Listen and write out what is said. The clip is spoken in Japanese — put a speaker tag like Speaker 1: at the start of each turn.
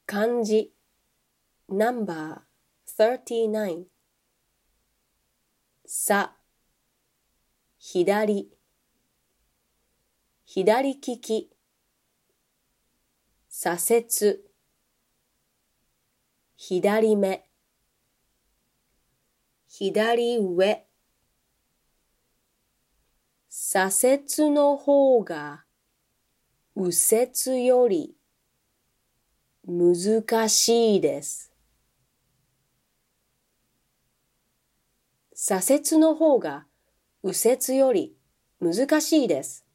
Speaker 1: 漢字 No.39 さ、左、左利き、左折、左目、左上、左折の方が右折より難しいです。左折の方が右折より難しいです。